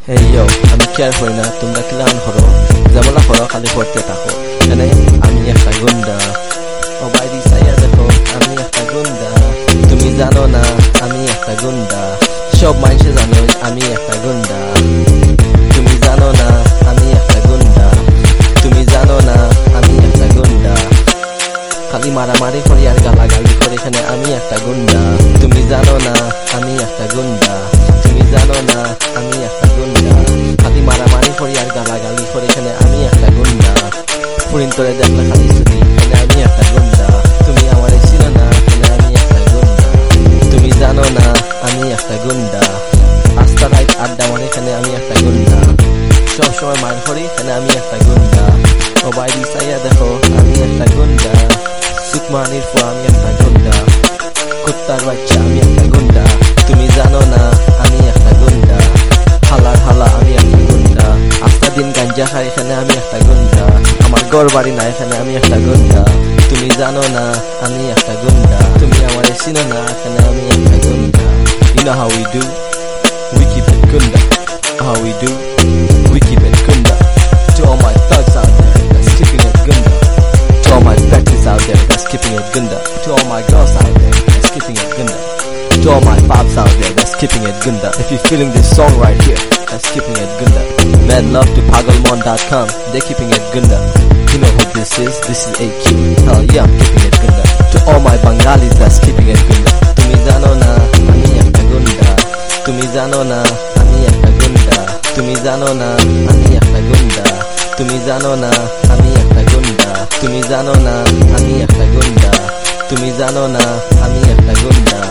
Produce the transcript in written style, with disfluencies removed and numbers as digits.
Hey yo, আমি care করি না তোমরা ক্লান করো, যেমলা করো খালি পড়তে থাকো। এখানে আমি একটা গুন্ডা, ও বাইরে সাইয়া দেখো আমি একটা গুন্ডা। তুমি জানো না আমি একটা গুন্ডা, সব মানুষে জানো আমি একটা গুন্ডা। তুমি জানো না আমি একটা গুন্ডা, তুমি জানো না আমি একটা গুন্ডা। খালি মারামারি করি আর গালাগালি করে, এখানে আমি একটা গুন্ডা। তুমি জানো না আমি একটা গুন্ডা, তুমি জানো না আমি একটা গুন্ডা। খালি মারামারি করি আর গালাগালি করে, এখানে আমি একটা গুন্ডা। ফুরিন তোরে দেখলে খালি ছুটি, এখানে আমি একটা গুন্ডা। তুমি আমার চিনো না, এখানে আমি একটা গুন্ডা। তুমি জানো না আমি একটা গুন্ডা। রাস্তা রাইট আড্ডা মানে, এখানে আমি একটা গুন্ডা। সব সময় মার করি, এখানে আমি একটা গুন্ডা। ও বাইরে চাইয়া দেখো আমি একটা গুন্ডা। সুকমানির পর আমি একটা গুন্ডা, কুত্তার বাচ্চা আমি একটা গুন্ডা। তুমি জানো না আমি একটা গুন্ডা, হালার হালা আমি একটা গুন্ডা। আজকা দিন গাঞ্জা খাই, এখানে আমি একটা গুন্ডা। আমার ঘর বাড়ি না, এখানে আমি একটা গুন্ডা। তুমি জানো না আমি একটা গুন্ডা, তুমি আমার চিনো না, এখানে আমি একটা গুন্ডা। You know how we do, we keep it gunda. How we do, we keep it gunda. To all my thugs out there that's keeping it gunda, to all my veterans out there that's keeping it gunda, to all my girls out there that's keeping it gunda, to all my pops out there that's keeping it gunda. If you're feeling this song right here, that's keeping it gunda. Mad love to pagalmon.com, they're keeping it gunda. You know what this is AQ. Hell yeah, I'm keeping it gunda. To all my Bengalis that's keeping it gunda. Tumi jano na ami ekta gunda, tumi jano na ami ekta gunda, tumi jano na ami ekta gunda, tumi jano na ami ekta gunda, tumi jano na ami ekta gunda, tumi jano na ami ekta gunda.